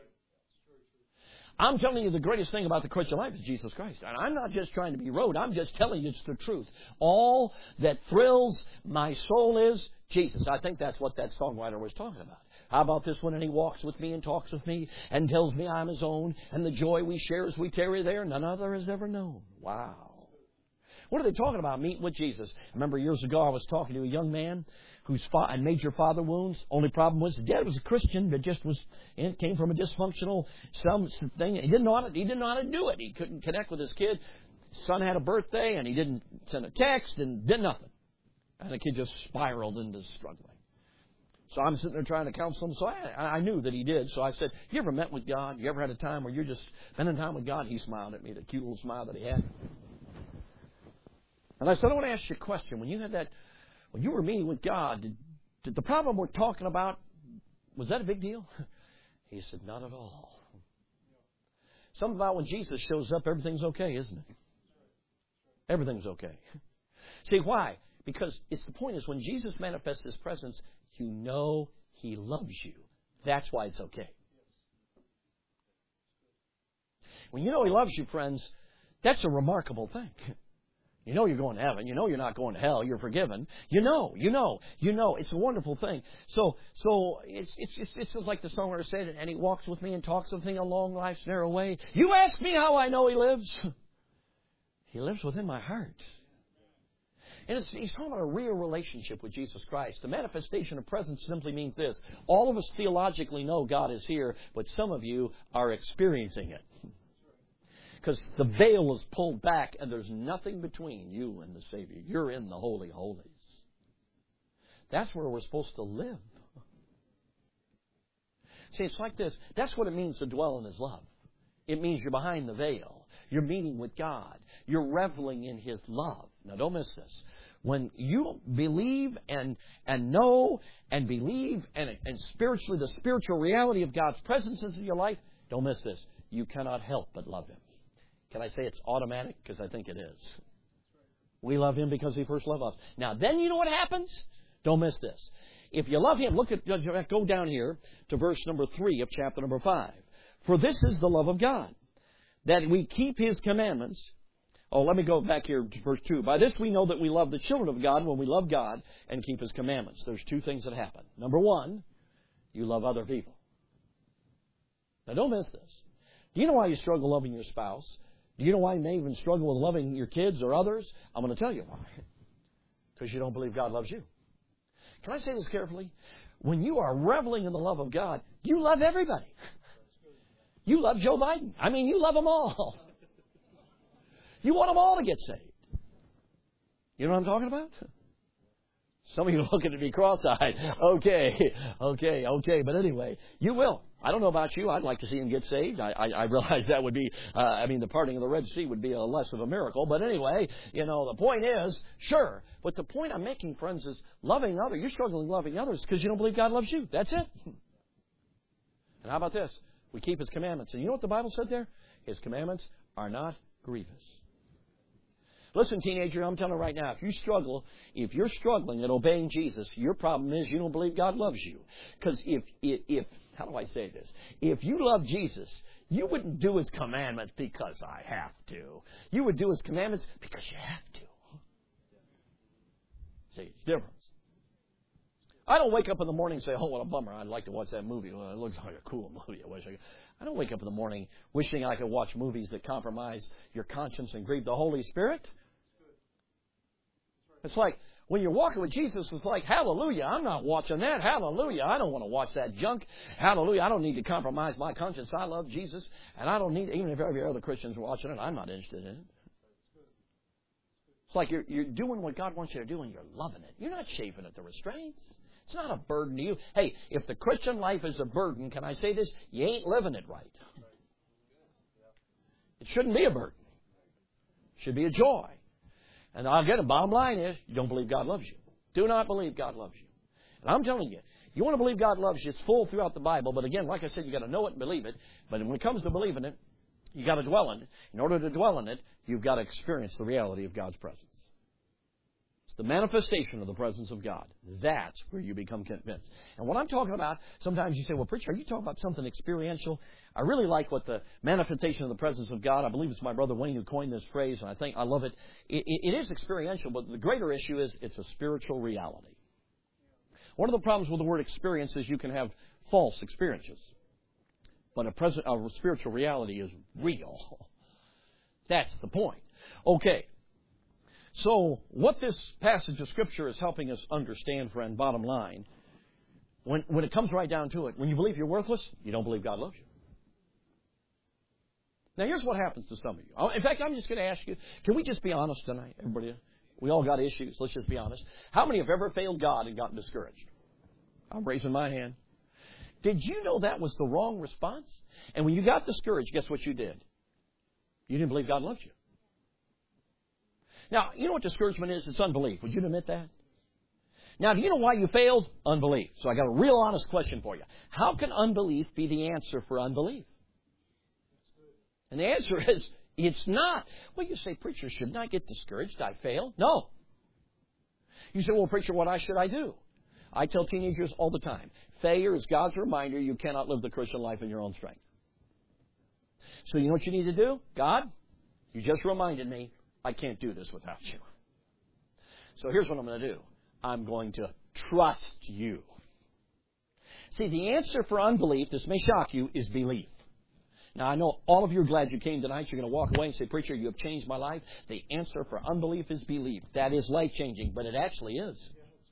I'm telling you the greatest thing about the Christian life is Jesus Christ. And I'm not just trying to be rude. I'm just telling you it's the truth. All that thrills my soul is Jesus. I think that's what that songwriter was talking about. How about this one? And he walks with me and talks with me and tells me I'm his own. And the joy we share as we tarry there, none other has ever known. Wow. What are they talking about? Meeting with Jesus. I remember years ago I was talking to a young man who had major father wounds. Only problem was his dad was a Christian, but just came from a dysfunctional thing. He didn't know how to do it. He couldn't connect with his kid. His son had a birthday and he didn't send a text and did nothing. And the kid just spiraled into struggling. So I'm sitting there trying to counsel him. So I knew that he did. So I said, you ever met with God? You ever had a time where you're just spending time with God? He smiled at me, the cute little smile that he had. And I said, I want to ask you a question. When you were meeting with God, did the problem we're talking about, was that a big deal? He said, not at all. Something about when Jesus shows up, everything's okay, isn't it? Everything's okay. See, why? Because the point is when Jesus manifests his presence, you know he loves you. That's why it's okay. When you know he loves you, friends, that's a remarkable thing. You know you're going to heaven. You know you're not going to hell. You're forgiven. You know. It's a wonderful thing. So it's just like the songwriter said, and he walks with me and talks with me along life's narrow way. You ask me how I know He lives. He lives within my heart. And he's talking about a real relationship with Jesus Christ. The manifestation of presence simply means this. All of us theologically know God is here, but some of you are experiencing it. Because the veil is pulled back and there's nothing between you and the Savior. You're in the Holy Holies. That's where we're supposed to live. See, it's like this. That's what it means to dwell in His love. It means you're behind the veil. You're meeting with God. You're reveling in His love. Now, don't miss this. When you believe and know and believe and spiritually, the spiritual reality of God's presence is in your life, don't miss this. You cannot help but love Him. Can I say it's automatic? Because I think it is. We love Him because He first loved us. Now, then you know what happens? Don't miss this. If you love Him, go down here to verse number 3 of chapter number 5. For this is the love of God, that we keep His commandments. Oh, let me go back here to verse 2. By this we know that we love the children of God when we love God and keep His commandments. There's two things that happen. Number one, you love other people. Now, don't miss this. Do you know why you struggle loving your spouse? Do you know why you may even struggle with loving your kids or others? I'm going to tell you why. Because you don't believe God loves you. Can I say this carefully? When you are reveling in the love of God, you love everybody. You love Joe Biden. I mean, you love them all. You want them all to get saved. You know what I'm talking about? Some of you are looking at me cross-eyed. Okay. But anyway, you will. I don't know about you. I'd like to see him get saved. I realize that would be, the parting of the Red Sea would be a less of a miracle. But anyway, the point is, sure. But the point I'm making, friends, is loving others. You're struggling loving others because you don't believe God loves you. That's it. And how about this? We keep His commandments. And you know what the Bible said there? His commandments are not grievous. Listen, teenager, I'm telling you right now, if you're struggling at obeying Jesus, your problem is you don't believe God loves you. Because if how do I say this? If you love Jesus, you wouldn't do His commandments because I have to. You would do His commandments because you have to. See, it's different. I don't wake up in the morning and say, oh, what a bummer, I'd like to watch that movie. Well, it looks like a cool movie. I don't wake up in the morning wishing I could watch movies that compromise your conscience and grieve the Holy Spirit. It's like when you're walking with Jesus, it's like, hallelujah, I'm not watching that. Hallelujah, I don't want to watch that junk. Hallelujah, I don't need to compromise my conscience. I love Jesus, and I don't need, even if every other Christian's watching it, I'm not interested in it. It's like you're doing what God wants you to do, and you're loving it. You're not chafing at the restraints. It's not a burden to you. Hey, if the Christian life is a burden, can I say this? You ain't living it right. It shouldn't be a burden. It should be a joy. And I'll get it. Bottom line is, you don't believe God loves you. Do not believe God loves you. And I'm telling you, you want to believe God loves you, it's full throughout the Bible. But again, like I said, you've got to know it and believe it. But when it comes to believing it, you've got to dwell in it. In order to dwell in it, you've got to experience the reality of God's presence. It's the manifestation of the presence of God. That's where you become convinced. And what I'm talking about, sometimes you say, well, preacher, are you talking about something experiential? I really like what the manifestation of the presence of God, I believe it's my brother Wayne who coined this phrase, and I think I love it. It is experiential, but the greater issue is it's a spiritual reality. One of the problems with the word experience is you can have false experiences. But a spiritual reality is real. That's the point. Okay. So what this passage of Scripture is helping us understand, friend, bottom line, when it comes right down to it, when you believe you're worthless, you don't believe God loves you. Now, here's what happens to some of you. In fact, I'm just going to ask you, can we just be honest tonight, everybody? We all got issues. Let's just be honest. How many have ever failed God and gotten discouraged? I'm raising my hand. Did you know that was the wrong response? And when you got discouraged, guess what you did? You didn't believe God loves you. Now, you know what discouragement is? It's unbelief. Would you admit that? Now, do you know why you failed? Unbelief. So I got a real honest question for you. How can unbelief be the answer for unbelief? And the answer is, it's not. Well, you say, preacher, shouldn't I get discouraged? I failed. No. You say, well, preacher, what should I do? I tell teenagers all the time, failure is God's reminder you cannot live the Christian life in your own strength. So you know what you need to do? God, you just reminded me. I can't do this without you. So here's what I'm going to do. I'm going to trust you. See, the answer for unbelief, this may shock you, is belief. Now, I know all of you are glad you came tonight. You're going to walk away and say, preacher, you have changed my life. The answer for unbelief is belief. That is life-changing, but it actually is.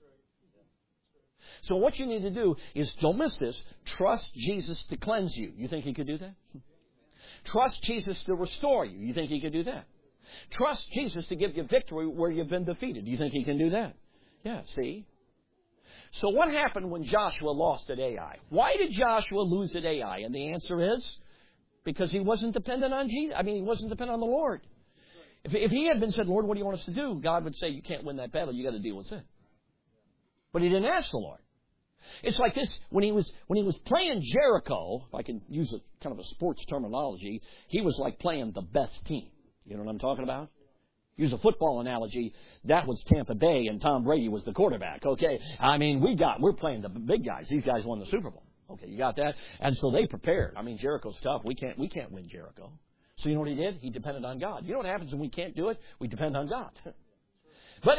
So what you need to do is, don't miss this, trust Jesus to cleanse you. You think He could do that? Trust Jesus to restore you. You think He could do that? Trust Jesus to give you victory where you've been defeated. You think He can do that? Yeah, see? So what happened when Joshua lost at Ai? Why did Joshua lose at Ai? And the answer is because he wasn't dependent on Jesus. He wasn't dependent on the Lord. If he had been said, Lord, what do you want us to do? God would say, you can't win that battle. You got to deal with sin. But he didn't ask the Lord. It's like this, when he was playing Jericho, if I can use a kind of a sports terminology, he was like playing the best team. You know what I'm talking about? Use a football analogy, that was Tampa Bay and Tom Brady was the quarterback, okay? We're playing the big guys. These guys won the Super Bowl. Okay, you got that? And so they prepared. Jericho's tough. We can't win Jericho. So you know what he did? He depended on God. You know what happens when we can't do it? We depend on God. But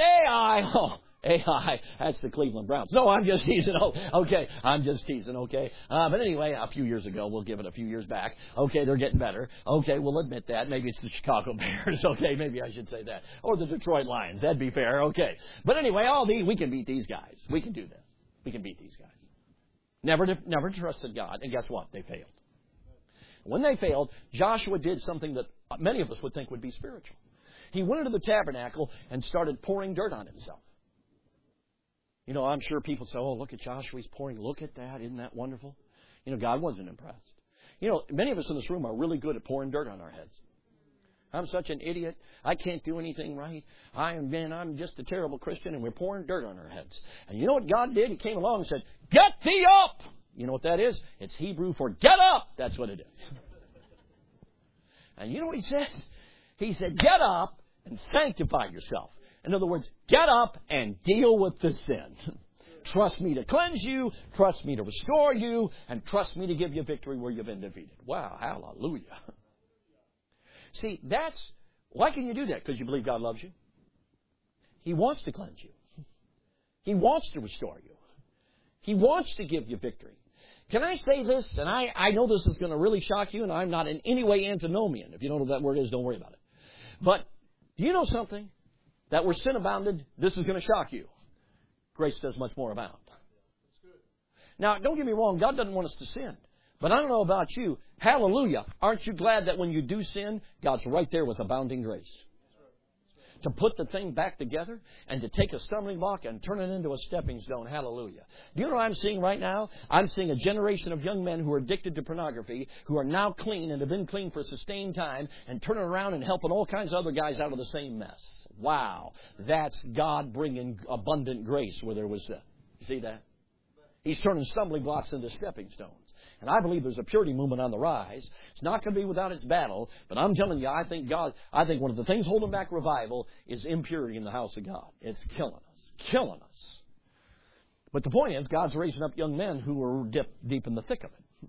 Ai, that's the Cleveland Browns. No, I'm just teasing. Okay, I'm just teasing, okay? But anyway, a few years ago, we'll give it a few years back. Okay, they're getting better. Okay, we'll admit that. Maybe it's the Chicago Bears. Okay, maybe I should say that. Or the Detroit Lions. That'd be fair. Okay. But anyway, we can beat these guys. We can do this. We can beat these guys. Never trusted God. And guess what? They failed. When they failed, Joshua did something that many of us would think would be spiritual. He went into the tabernacle and started pouring dirt on himself. I'm sure people say, oh, look at Joshua, he's pouring. Look at that. Isn't that wonderful? God wasn't impressed. Many of us in this room are really good at pouring dirt on our heads. I'm such an idiot. I can't do anything right. I'm just a terrible Christian, and we're pouring dirt on our heads. And you know what God did? He came along and said, get thee up. You know what that is? It's Hebrew for get up. That's what it is. And you know what He said? He said, get up and sanctify yourself. In other words, get up and deal with the sin. Trust me to cleanse you, trust me to restore you, and trust me to give you victory where you've been defeated. Wow, hallelujah. See, why can you do that? Because you believe God loves you. He wants to cleanse you. He wants to restore you. He wants to give you victory. Can I say this? And I know this is going to really shock you, and I'm not in any way antinomian. If you don't know what that word is, don't worry about it. But do you know something? That where sin abounded, this is going to shock you. Grace does much more abound. Now, don't get me wrong. God doesn't want us to sin. But I don't know about you. Hallelujah. Aren't you glad that when you do sin, God's right there with abounding grace? To put the thing back together and to take a stumbling block and turn it into a stepping stone. Hallelujah. Do you know what I'm seeing right now? I'm seeing a generation of young men who are addicted to pornography, who are now clean and have been clean for a sustained time and turning around and helping all kinds of other guys out of the same mess. Wow. That's God bringing abundant grace where there was sin. You see that? He's turning stumbling blocks into stepping stones. And I believe there's a purity movement on the rise. It's not going to be without its battle. But I'm telling you, I think one of the things holding back revival is impurity in the house of God. It's killing us. But the point is, God's raising up young men who are deep in the thick of it.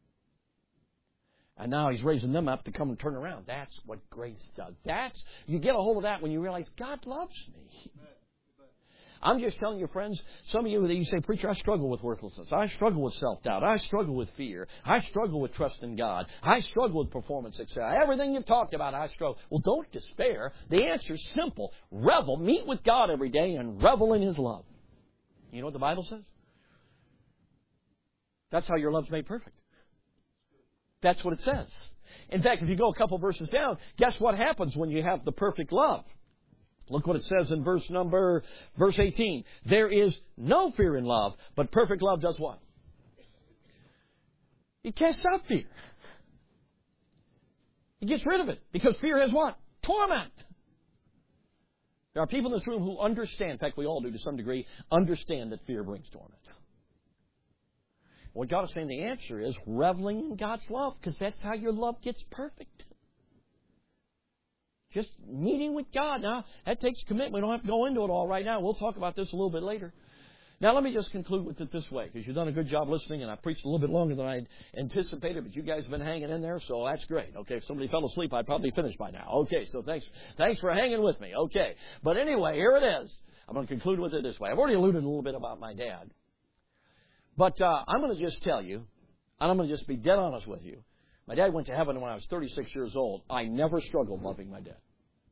And now He's raising them up to come and turn around. That's what grace does. You get a hold of that when you realize God loves me. I'm just telling you, friends, some of you say, preacher, I struggle with worthlessness. I struggle with self-doubt. I struggle with fear. I struggle with trust in God. I struggle with performance success. Everything you've talked about, I struggle. Well, don't despair. The answer's simple. Revel. Meet with God every day and revel in His love. You know what the Bible says? That's how your love's made perfect. That's what it says. In fact, if you go a couple verses down, guess what happens when you have the perfect love? Look what it says in verse 18. There is no fear in love, but perfect love does what? It casts out fear. It gets rid of it. Because fear has what? Torment. There are people in this room who understand, in fact we all do to some degree, understand that fear brings torment. What God is saying, the answer is reveling in God's love, because that's how your love gets perfect. Just meeting with God. Now, that takes commitment. We don't have to go into it all right now. We'll talk about this a little bit later. Now, let me just conclude with it this way, because you've done a good job listening, and I preached a little bit longer than I had anticipated, but you guys have been hanging in there, so that's great. Okay, if somebody fell asleep, I'd probably finish by now. Okay, so thanks for hanging with me. Okay, but anyway, here it is. I'm going to conclude with it this way. I've already alluded a little bit about my dad, but I'm going to just tell you, and I'm going to just be dead honest with you. My dad went to heaven when I was 36 years old. I never struggled loving my dad.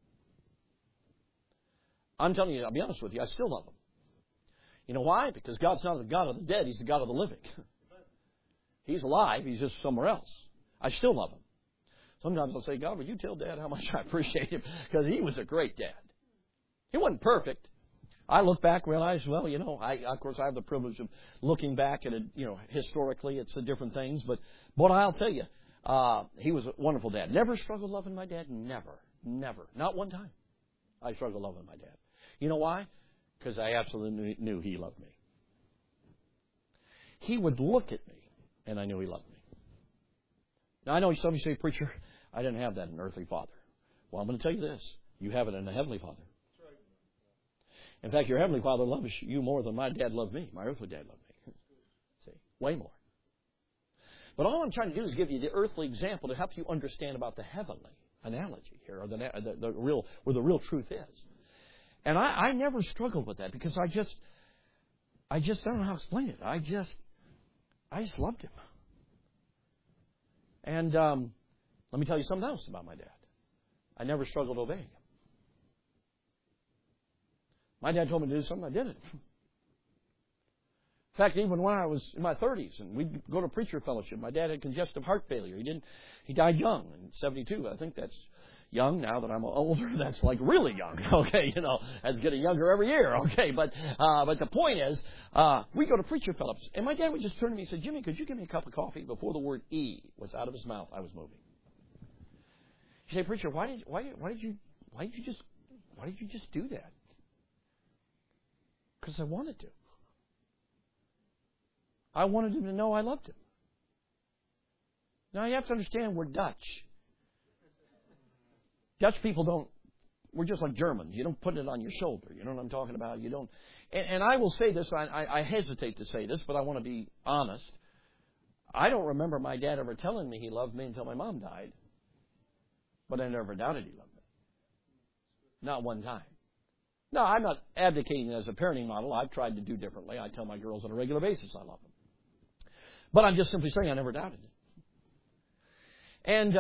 I'm telling you, I'll be honest with you, I still love him. You know why? Because God's not the God of the dead. He's the God of the living. He's alive. He's just somewhere else. I still love him. Sometimes I'll say, God, would you tell Dad how much I appreciate him? Because he was a great dad. He wasn't perfect. I look back, realize, well, you know, of course, I have the privilege of looking back at it, you know, historically, it's the different things. But I'll tell you, he was a wonderful dad. Never struggled loving my dad. Never. Not one time I struggled loving my dad. You know why? Because I absolutely knew he loved me. He would look at me, and I knew he loved me. Now, I know some of you say, preacher, I didn't have that in an earthly father. Well, I'm going to tell you this. You have it in a heavenly father. In fact, your heavenly father loves you more than my dad loved me. My earthly dad loved me. See, way more. But all I'm trying to do is give you the earthly example to help you understand about the heavenly analogy here, or the real, where the real truth is. And I never struggled with that because I don't know how to explain it. I just loved him. And let me tell you something else about my dad. I never struggled obeying him. My dad told me to do something, I did it. In fact, even when I was in my 30s and we'd go to preacher fellowship, my dad had congestive heart failure. He died young, in 72. I think that's young now that I'm older. That's like really young. Okay, you know, that's getting younger every year. Okay, but the point is, we go to preacher fellowships, and my dad would just turn to me and say, Jimmy, could you give me a cup of coffee? Before the word E was out of his mouth, I was moving. You say, preacher, why did you just do that? Because I wanted to. I wanted him to know I loved him. Now, you have to understand we're Dutch. Dutch people we're just like Germans. You don't put it on your shoulder. You know what I'm talking about? You don't. And I will say this, I hesitate to say this, but I want to be honest. I don't remember my dad ever telling me he loved me until my mom died. But I never doubted he loved me. Not one time. No, I'm not advocating it as a parenting model. I've tried to do differently. I tell my girls on a regular basis I love them. But I'm just simply saying I never doubted it. And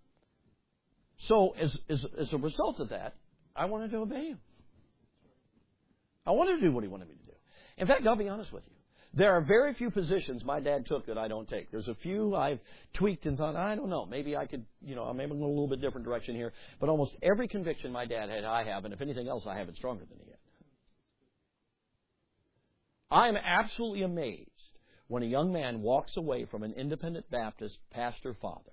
so as a result of that, I wanted to obey him. I wanted to do what he wanted me to do. In fact, I'll be honest with you. There are very few positions my dad took that I don't take. There's a few I've tweaked and thought, I don't know, maybe I could, maybe I'm going a little bit different direction here. But almost every conviction my dad had, I have. And if anything else, I have it stronger than he had. I am absolutely amazed when a young man walks away from an independent Baptist pastor father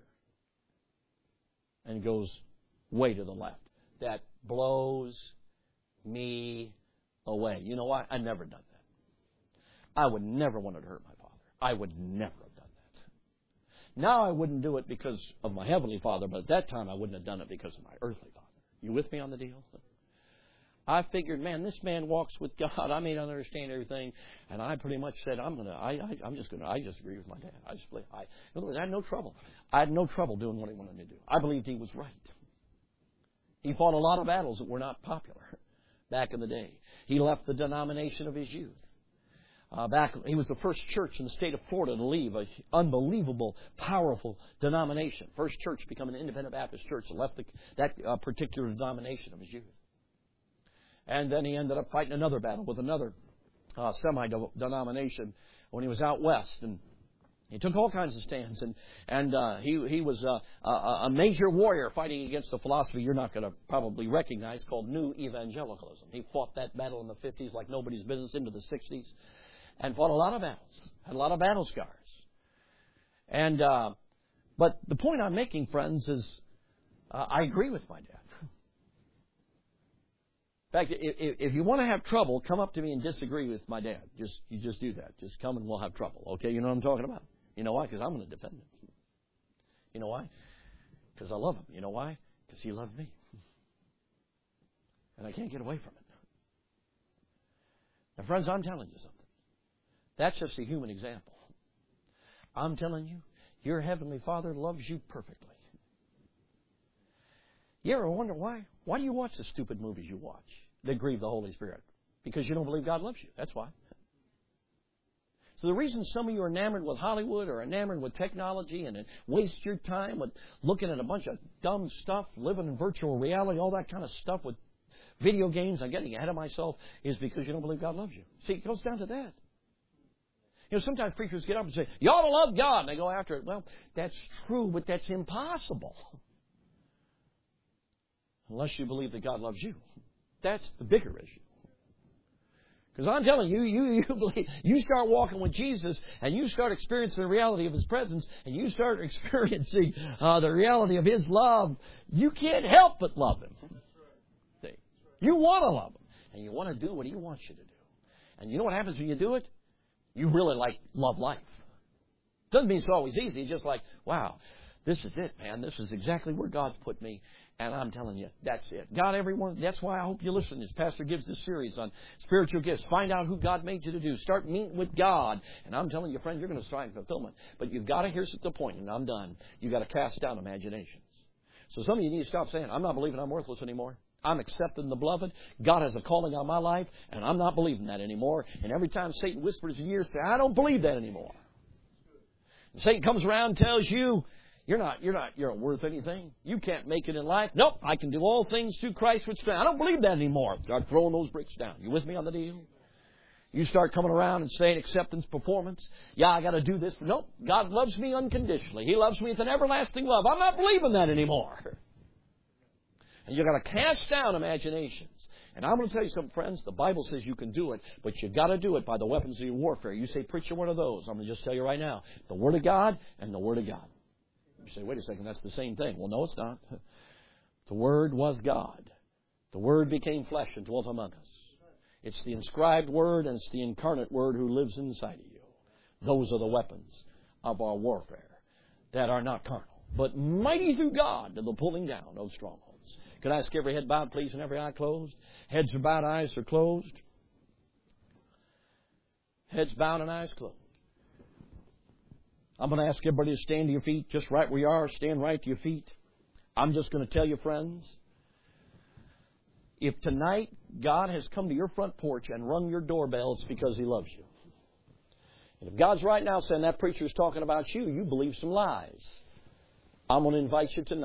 and goes way to the left. That blows me away. You know why? I've never done that. I would never want to hurt my father. I would never have done that. Now I wouldn't do it because of my heavenly father, but at that time I wouldn't have done it because of my earthly father. You with me on the deal? I figured, man, this man walks with God. I may not understand everything, and I pretty much said, I just agree with my dad. In other words, I had no trouble. I had no trouble doing what he wanted me to do. I believed he was right. He fought a lot of battles that were not popular back in the day. He left the denomination of his youth. He was the first church in the state of Florida to leave an unbelievable, powerful denomination. First church to become an independent Baptist church that left that particular denomination of his youth. And then he ended up fighting another battle with another semi-denomination when he was out west. And he took all kinds of stands. And he was a major warrior fighting against a philosophy you're not going to probably recognize called New Evangelicalism. He fought that battle in the 50s like nobody's business into the 60s. And fought a lot of battles. Had a lot of battle scars. And but the point I'm making, friends, is I agree with my dad. In fact, if you want to have trouble, come up to me and disagree with my dad. You just do that. Just come and we'll have trouble. Okay, you know what I'm talking about? You know why? Because I'm going to defend him. You know why? Because I love him. You know why? Because he loved me. And I can't get away from it. Now, friends, I'm telling you something. That's just a human example. I'm telling you, your Heavenly Father loves you perfectly. You ever wonder why? Why do you watch the stupid movies you watch that grieve the Holy Spirit? Because you don't believe God loves you. That's why. So the reason some of you are enamored with Hollywood or enamored with technology and waste your time with looking at a bunch of dumb stuff, living in virtual reality, all that kind of stuff with video games, I'm getting ahead of myself, is because you don't believe God loves you. See, it goes down to that. You know, sometimes preachers get up and say, you ought to love God, and they go after it. Well, that's true, but that's impossible. Unless you believe that God loves you. That's the bigger issue. Because I'm telling you, you start walking with Jesus and you start experiencing the reality of His presence and you start experiencing the reality of His love, you can't help but love Him. See? You want to love Him and you want to do what He wants you to do. And you know what happens when you do it? You really love life. Doesn't mean it's always easy. It's just like, wow, this is it, man. This is exactly where God's put me. And I'm telling you, that's it. God, everyone, that's why I hope you listen. This pastor gives this series on spiritual gifts. Find out who God made you to do. Start meeting with God. And I'm telling you, friend, you're going to find fulfillment. But you've got to, here's the point, and I'm done. You've got to cast down imaginations. So some of you need to stop saying, I'm not believing I'm worthless anymore. I'm accepting the beloved. God has a calling on my life, and I'm not believing that anymore. And every time Satan whispers in your ear, say, I don't believe that anymore. And Satan comes around and tells you, you're not worth anything. You can't make it in life. Nope, I can do all things through Christ which strengthens. I don't believe that anymore. Start throwing those bricks down. You with me on the deal? You start coming around and saying acceptance, performance. Yeah, I got to do this. Nope, God loves me unconditionally. He loves me with an everlasting love. I'm not believing that anymore. And you've got to cast down imaginations. And I'm going to tell you something, friends. The Bible says you can do it, but you've got to do it by the weapons of your warfare. You say, preacher, what are those? I'm going to just tell you right now. The Word of God and the Word of God. You say, wait a second, that's the same thing. Well, no, it's not. The Word was God. The Word became flesh and dwelt among us. It's the inscribed Word and it's the incarnate Word who lives inside of you. Those are the weapons of our warfare that are not carnal, but mighty through God to the pulling down of strongholds. Could I ask every head bowed, please, and every eye closed? Heads are bowed, eyes are closed. Heads bowed and eyes closed. I'm going to ask everybody to stand to your feet, just right where you are. Stand right to your feet. I'm just going to tell you, friends, if tonight God has come to your front porch and rung your doorbell, it's because He loves you. And if God's right now saying that preacher's talking about you, you believe some lies. I'm going to invite you tonight.